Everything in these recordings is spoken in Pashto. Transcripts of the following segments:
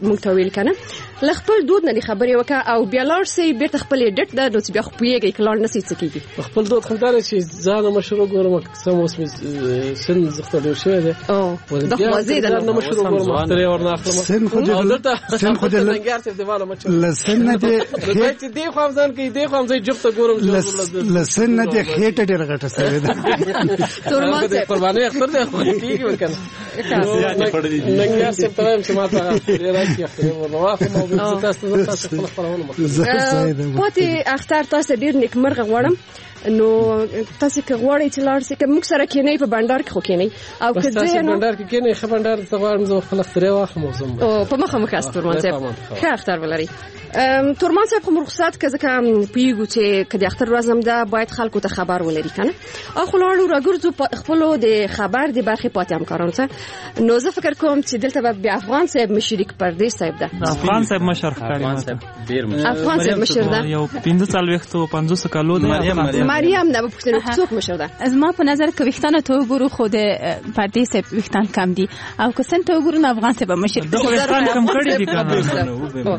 موږ ته ویل کنه ل خپل دود نه خبرې وکړه او بیا لاړ سي بیرته خپل ډټ ده نو بیا خو پیږي کلار نه سي څکیږي خپل دود خدای چې ځان مشروع ګورم سم اوس سن زخته ډیر شوی ده او د خوازې ده مشروع ګورم مختلف ورنه اخلم سن خو دې لنګار څه دیواله مچ لسن نه دې چې دی خو ځان کې دی خو ځای جفت ګورم لسن نه دې خېټه ډیر غټه سره ده تورمان ته قرباني اختر ده خو کیږي وکنه لنګار څه تمام چې ماته راځي اختر ورواخه مو تاسو خپلونه پاتې اختر تاسو ډیر نیکمرغه غواړم نو تاسو که غواړئ چې لاړ شئ که موږ سره کېنئ په بانډار کې خو کېنئ او که تاسو بانډار کې کېنئ ښه بانډار ته غواړم زه خپل اختر واخلم او زم او په مخه مخه است تورمان صاحب ښه اختر ولري تورمان صاحب خو رخصت که ځکه پیږو چې که د اختر ورځ هم ده باید خلکو ته خبر ولري کنه او خو لاړو راګرځو خپلو د خبر د برخې پاتې همکارانو ته نو زه فکر کوم چې دلته به بیا افغان صاحب مشرک پردیس صاحب ده افغان صاحب مشر افغان صاحب مشر ده یو 45 کالو ده مریم نه په پښتنو څوک مشر ده از ما په نظر کې وختانه ته وګورو خود پردیس وختان کم دي او که سن ته وګورو نه افغان صاحب مشر ده وختان کم کړی دي کنه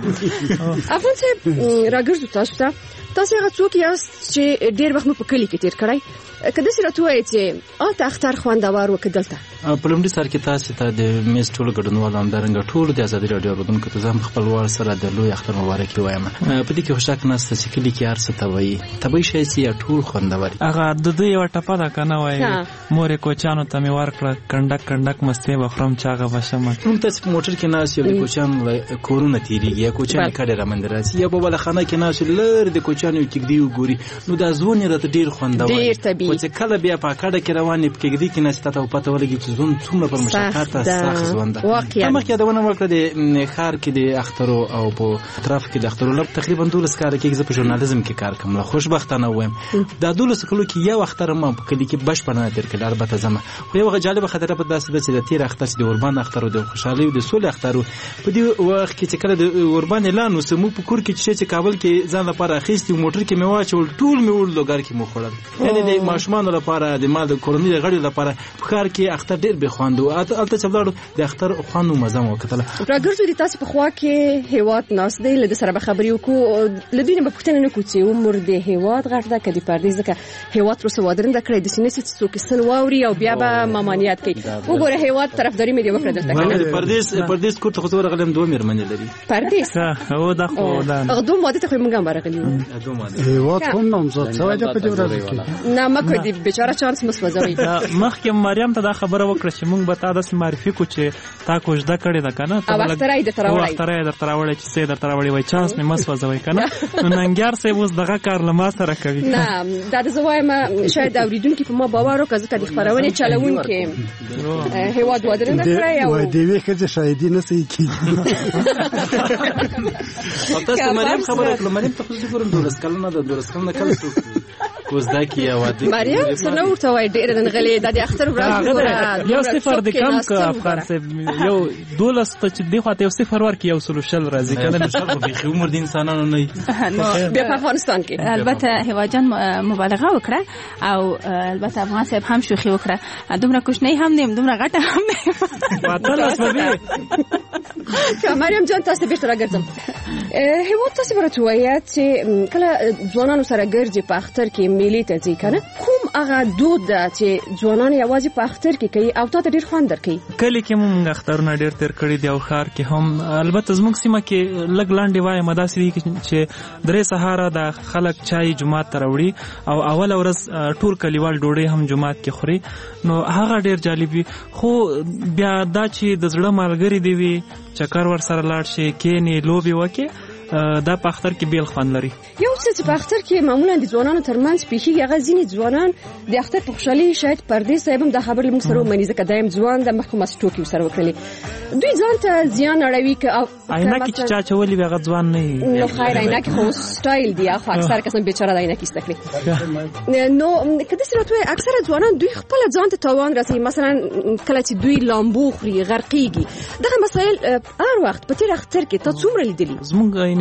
افغان صاحب راګرځو تاسو هغه څوک یاست چې ډېر وخت په کلی کې تیر کړی کله چې راته وایي چې ته اختر خوندور وکړلته په لومړي سر کې تاسو ته د میز ټول ګډونوال همدارنګه ټول د ازادي رادیو رودونکو ته زم خپلوار سره د لوی اختر مبارکي وایم په دې کې خوشاک ناست چې کلی کې ارسه ته وایي طبي شي چې ټول خوندور هغه د دې یو ټپه ده کنه وایي مور کوچانو ته می ورکړه کنډک مستي بخرم چاغه بشم ټول تاسو په موټر کې ناس یو د کوچان کورونه تیریږي یا کوچان کډه رامندر راځي یا په بل خانه کې ناس لر د کوچانو کې دی وګوري نو دا ځونه راته ډیر خوندور او چې کله بیا په کډه کې روانې په کې کې نشته ته پته ولګي چې زون څومره پر مشقت سخت ژوند ده مخکې دا ونه ورکړه د خار کې د اخترو او په اطراف کې د اخترو لږ تقریبا 12 کال کې زه په ژورنالیزم کې کار کوم له خوشبختانه وایم دا 12 کلو کې یو اختر ما په کلی کې بشپړنه تر کړه البته زما خو یو جالب خاطره په داسې ده چې د تیر اختر د اوربان اختر او د خوشحالي او د سولې اختر په دې وخت کې چې کله د اوربان اعلان وسمو په کور کې چې کابل کې ځان لپاره اخیستي موټر کې مې واچول ټول مې ور لوګر کې مو خړل یعنی د ماشومان لپاره د مال کورنۍ غړي لپاره په کار کې اختر ډیر به خواندو البته چې بلړو د اختر خوانو مزه مو کتل راګرځو دي تاسو په خوا کې هیواد ناس دی له سره به خبرې وکړو لدینه په پښتنه نه کوڅي عمر د هیواد غړ ده کدي پردیس ځکه هیواد تر څو ودرنده کړی د سینې څخه څوک سن واوري او بیا به مامانیت کوي وګوره هیواد طرفداري مې دی وکړه دلته پردیس کوټه خو زور غلم دوه مېرمنې لري پردیس او دا خو دا غدو ماده ته موږ هم راغلی هیواد کوم نوم زړه څه وجه په دې ورځ کې نه مکه دی بیچاره چانس مسوځوي مخکې مریم ته دا خبره وکړه چې موږ به تا د معرفي کو چې تا کوجده کړې ده کنه ته وخترای د تراوړی چې سې در تراوړی وای چانس مې مسوځوي کنه ننګار سه اوس دغه کار لما سره کوي نه دا د زوایم شاید اوریدونکو په ما باور وکړه چې د خبرونه چلون کې هیواد ودرنده کړی او دی وی که شاهدی نه سي کی تاسو مریم خبره کړم مریم ته خو زه ګورم 12 کلونه د 12 کلونه کله کوزدا کې یوادي مریم څنګه ورته وای ډېر دغلې د اختر ورځ ګوره یو صفر د کم کا افغان صاحب یو 12 ته چې دی خواته یو صفر ورکی یو سلوشل راځي کنه نشو به عمر د انسانانو نه بیا په افغانستان کې البته هواجان مبالغه وکړه او البته افغان صاحب هم شوخي وکړه دومره کوشنی هم نیم دومره غټه هم نه واته لاسوي که مریم جان تاسو به تر راګرځم هیواد تاسو ورته وایي چې کله ځوانانو سره ګرځي په اختر کې میلې ته ځي کنه کوم هغه دود ده چې ځوانان یوازې په اختر کې کوي او تاسو ډیر خوند درکې کله کې موږ اخترونه ډیر تیر کړی دی او خار کې هم البته زموږ سیمه کې لګ لاندې وای مداسري چې درې سهار د خلک چای جمعه ته راوړي او اول ورځ ټول کلیوال ډوډۍ هم جمعه کې خوري نو هغه ډیر جالبي خو بیا دا چې د زړه مالګری دی وي چکر ور سره لاړ شي کېنی لوبي وکي دا په اختر کې بیل خوان لري یو څه چې په اختر کې معمولا د ځوانانو ترمنځ پیښیږي هغه ځینې ځوانان د اختر په خوشحالي شاید پردیس صاحب هم د خبرې موږ سره ومني ځکه دایم ځوان د محکومه سټوکي سره وکړي دوی ځان ته زیان اړوي که عینکې چې چا چولي وي هغه ځوان نه نو خیر عینکې خو سټایل دی خو اکثر کسان بیچاره د عینکې زده کړي نو که داسې راته وایي اکثره ځوانان دوی خپله ځان ته تاوان رسوي مثلا کله چې دوی لامبو خوري غرقېږي دغه مسایل هر وخت په تېر اختر کې تا څومره لیدلي زموږ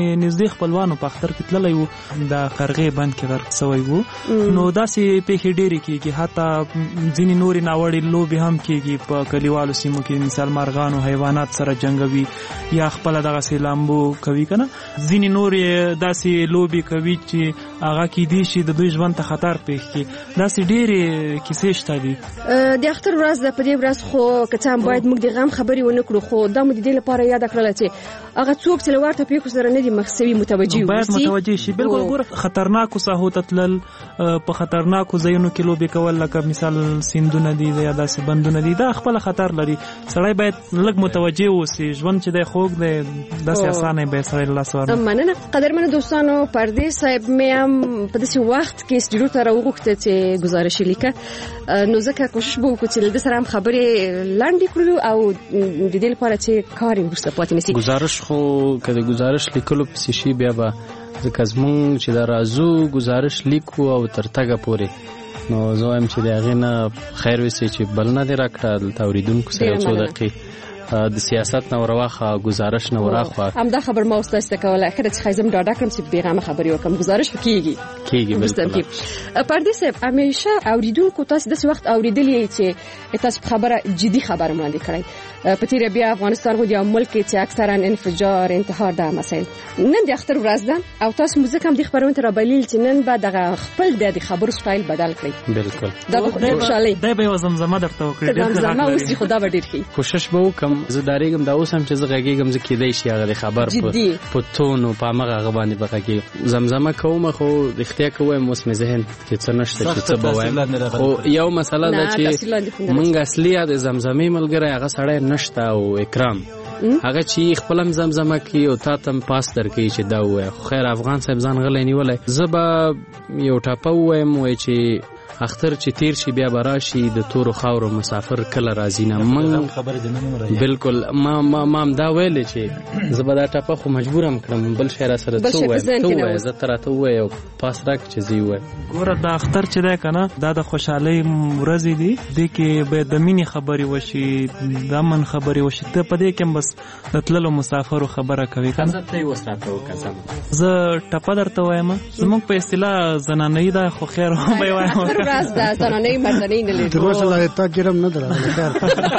ځینې نږدې خپلوانو په اختر کې تللی و د قرغې بند کې غرق سوی و نو داسې پیښې ډېرې کېږي حتی ځینې نورې ناوړې لوبې هم کېږي په کلیوالو سیمو کې مثال مارغانو حیوانات سره جنګوي یا خپله دغسې لامبو کوي که نه ځینې نورې داسې لوبې کوي چې هغه کیدی شي د دوی ژوند ته خطر پیښ کړي داسې ډېرې کیسې شته دي د اختر ورځ ده په دې ورځ خو که څه هم باید موږ د غم خبرې ونه کړو خو دا مو د دې لپاره یاده کړله چې هغه څوک چې له ورته پیښو سره نه دي مخ سوي متوجه باید متوجه شي بالکل ګوره خطرناکو ساحو ته تلل په خطرناکو ځایونو کې لوبې کول لکه مثال سیندونه دي یا داسې بندونه دي دا خپل خطر لري سړی باید لږ متوجه اوسي ژوند چې دی خوږ دی داسې اسانه به سړی له لاسه ورنه مننه قدرمنو دوستانو پردیس صاحب مې هم په داسې وخت کې سټډیو ته راوغوښته چې ګزارش لیکه نو ځکه کوشش به وکړو چې له سره هم خبرې لاندې کړو او د دې لپاره چې کار یې وروسته پاتې نشي گزارش خو که د گزارش لیکلو پسې شي بیا به ځکه زمونږ چې دا راځو گزارش لیکو او تر تګه پورې نو زه وایم چې د هغې نه خیر وسي چې بلنه دې راکړه دلته اورېدونکو سره یو څو دقیقې د سیاست نه ورواخه گزارش نه وراخه همدا خبر ما اوس تاسو ته کوله اخر چې خیزم ډاډه کړم چې بیغمه خبرې وکم گزارش کیږي بالکل پردیس صاحب همیشه اوریدونکو تاسو د وخت اوریدلې چې تاسو خبره جدي خبره وړاندې کړئ په تیر بیا افغانستان غو د ملک چې اکثرا انفجار انتحار د مسایل نن د اختر ورځ ده او تاسو موزیک هم د خبرونه تر بلیل چې نن به د خپل د خبرو سټایل بدل کړئ بالکل دا به خوشاله دا به زمزمه درته وکړي زمزمه اوس خدا به ډیر ښه کوشش به وکم زه دارېږم دا اوس هم چې زه غږېږم زه کېدای شي هغه د خبر په تون او په همغه هغه باندې به غږېږم زمزمه کوم خو رښتیا کوم اوس مې ذهن کې څه نشته چې څه به وایم خو یو مسله ده چې موږ اصلي د زمزمې ملګری هغه سړی نشته او اکرام هغه چې خپل زمزمه کوي او تا تم پاس درکې چې دا وای خو خیر افغان صاحب ځان غلې نیولای زبا یو ټاپه وایم وای چې اختر چې تیر شي بیا براشي د تورو خاورو مسافر کله راځي نه من خبره دې نه مرای بالکل ما دا ویل چې زبا دا ټاپه خو مجبورم کړم بل شهر سره څه وای ته وای زه تر ته وای او پاس راک چې زی وای ګوره دا اختر چې ده کنه دا د خوشحالي ورځ دي د کې به د مینې خبري وشي د من خبري وشي ته په دې کې بس د تللو مسافرو خبره کوي کنه زه ته وساته وکم زه ټاپه درته وایم زموږ په اصطلاح زنانه ده خو خیر هم به وایم راز ده زنانه مردانه نه لري دروازه لا تا ګرم نه دراغله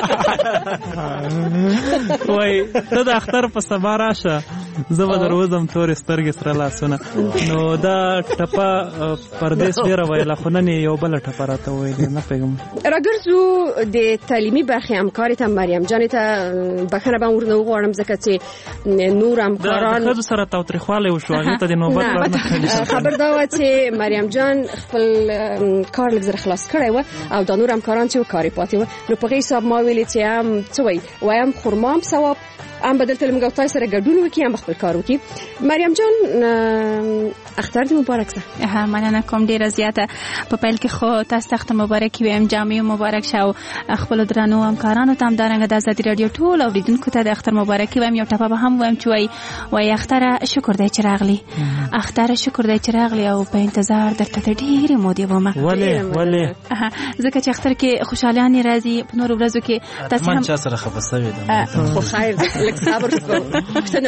وای ته د اختر په سبا راشه زه به دروازم تور سترګې سره لاسونه نو دا ټپه پردیس ډیره ویله خو نن یو بل ټپه راته ویلې نه پوهېږم راګرځو د تعلیمي برخې همکارې ته مریم جانې ته بخښنه به ورنه وغواړم ځکه چې نور همکاران د ښځو سره تاوتریخوالی وشو هغې ته د نوبت ورنه خبر دا وه چې مریم جان خپل کار لږ زر خلاص کړی و او دا نور همکاران چې کاري پاتې و نو په هغې حساب ما ویلې چې هم څه وایي وایم خرما هم ثواب هم به دلته له موږ او تاسو سره ګډون وکړي هم خپل کار وکړي مریم جان اختر دې مبارک شه مننه کوم ډیره زیاته په پیل کې خو تاسو ته اختر مبارک ویم جامع مبارک شه او خپل درنو همکارانو ته هم دارنګ د آزادي رادیو ټول اوریدونکو ته د اختر مبارک ویم یو ټپه به هم ویم چې وای اختر شکر دی چې راغلی اختر شکر دی چې راغلی او په انتظار درته ډیره مودې ومه ولې ځکه چې اختر کې خوشحالي راځي په نور ورځو کې تاسو هم چا سره خبر سوي ده خو خیر لکه صبر وکړه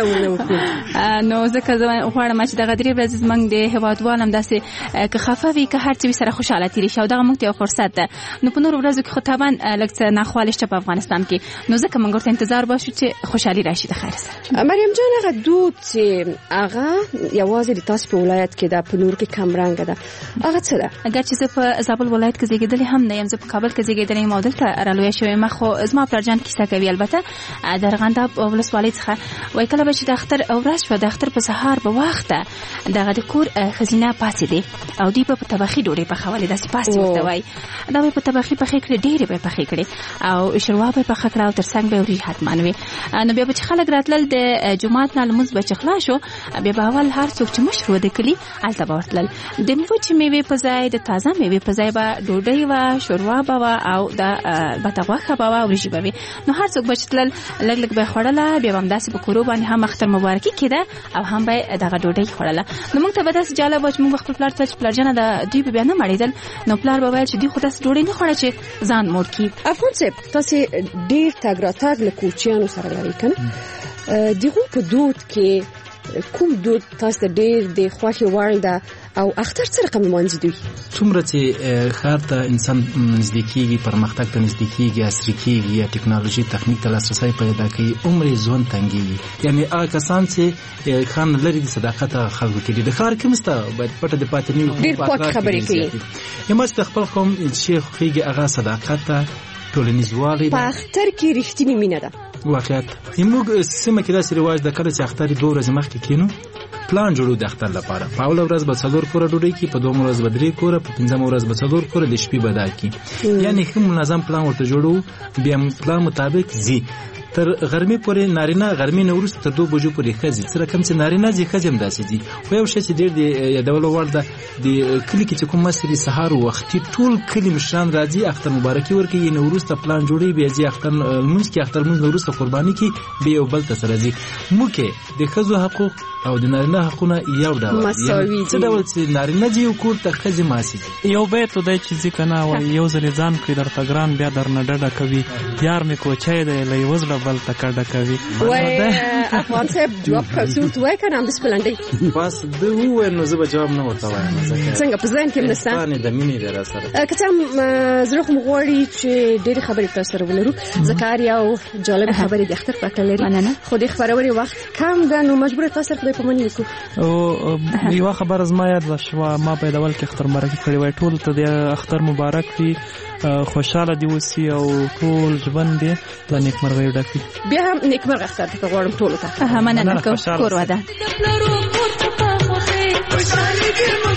نو ځکه زه غواړم چې دغه درې ورځې زموږ د هیوادوالو همداسې که خفه وي که هر څه وي سره خوشحاله تېرې شي او دغه موږ ته یو فرصت ده نو په نورو ورځو کې خو طبعا لږ څه ناخوالې شته په افغانستان کې نو ځکه موږ ورته انتظار باشو چې خوشحالي راشي د خیر سره مریم جان هغه دود چې هغه یوازې د تاسو په ولایت کې ده په نور کې کم رنګه ده هغه څه ده اگر چې زه په زابل ولایت کې زیږېدلې هم نه یم زه په کابل کې زیږېدلې یم او دلته رالویه شوې یم خو زما پلارجان کیسه کوي البته د ارغنداب ولسوالۍ څخه وایي کله به چې د اختر ورځ شوه د اختر په سهار به وخته دغه د کور ښځینه پاڅېدې او دوی به په طبخي ډوډۍ پخولې داسې پاستې ورته وایي دا به یې په طبخي پخې کړې ډېرې به یې پخې کړې او شوروا به یې پخه کړه او تر څنګ به یې وریژې حتما وې نو بیا به چې خلک راتلل د جومات نه لمونځ به چې خلاص شو بیا به اول هر څوک چې مشر و د کلي هلته به ورتلل د وچې میوې په ځای د تازه میوې په ځای به ډوډۍ وه شوروا به وه او د البته غوښه به وه وریژې به وې نو هر څوک به چې تلل لږ لږ به یې خوړله بیا به همداسې په کورو باندې هم اختر مبارکي کېده او هم به یې دغه ډوډۍ خوړله نو موږ ته به داسې جالب وه چې موږ به خپل پلار ته چې پلارجانه د دوی به بیا نه مړېدل نو پلار به ویل چې دوی خو داسې ډوډۍ نه خوړه چې ځان موړ کړي افغان صاحب تاسې ډېر تګ راتګ له کوچیانو سره لرئ که نه د هغوی په دود کې کوم دود تاسو ته ډېر د خوښې وړ ده او اختر څه رقم لمانځي دوی؟ څومره چې ښار ته انسان نږدې کېږي، پرمختګ ته نږدې کېږي، عصري کېږي، یا ټکنالوژي تخنیک ته لاسرسی پیدا کوي، عمر یې ژوند تنګېږي. یعنې هغه کسان چې ښار نه لري د صداقت خلکو کې دي. د ښار کې مسته باید پټه د پاتې نه وي، ډېر پاک خبرې کوي. یما چې د خپل قوم چې خوښېږي هغه صداقت ته، ټولنیزوالی په اختر کې رښتینې مینه ده. واقعیت زموږ سیمه کې داسې رواج ده، کله چې اختر 2 ورځې مخکې کینو پلان جوړو د اختر لپاره. په اوله ورځ به 4 کوره ډوډۍ کی، په 2 ورځ به 3 کوره، په 5 ورځ به 4 کوره، د شپې به دا کی. یعنی کوم منظم پلان ورته جوړو، بیا پلان مطابق زی تر غرمې پورې. نارینه غرمې نه وروسته تر 2 بجو پورې ښځې سره کم چې نارینه ځي ښځې هم داسې دي. خو یو شی چې ډېر د یادولو وړ ده، د کلي کې چې کوم مستې دي سهار وختي ټول کلي مشران راځي اختر مبارکي ورکوي. یعنې وروسته پلان جوړوي، بیا ځي اختر لمونځ کوي، اختر لمونځ نه وروسته قرباني کوي، بیا یو بل ته سره ځي. موږ د ښځو حقوق او د نارینه حقونه یو ډول مساوي دي. څه ډول چې نارینه ځي یو کور ته، ښځې ماسي دي. یو بیت دی چې ځي که نه وایي یو ځلې ځان کړي درته ګران، بیا درنه ډډه کوي. یار مې کوچی دی له یوه زړه بل ته کډه کوي. افغان صاحب جواب څه وایي که نه همداسې په لنډۍ؟ بس ده وویل نو زه به جواب نه ورته وایم. څنګه په ذهن کې هم نشته؟ د مینې دی را سره. که څه هم زړه خو مو غواړي چې ډېرې خبرې تاسو سره ولرو، ځکه هر یو جالب خبرې د اختر په اړه لري، خو د خپرونې وخت کم ده، نو مجبوره تاسو سره خدای په مني وکړو. یوه خبره زما یاد شوه، ما په اول کې اختر مبارکي کړې وای. ټول ته د اختر مبارک وي، خوشاله دي اوسي او ټول ژوند دې له نیکمرغیو ډک وي. بیا هم نیکمرغه اختر ته غواړم ټولو ته. مننه کوم کور وده.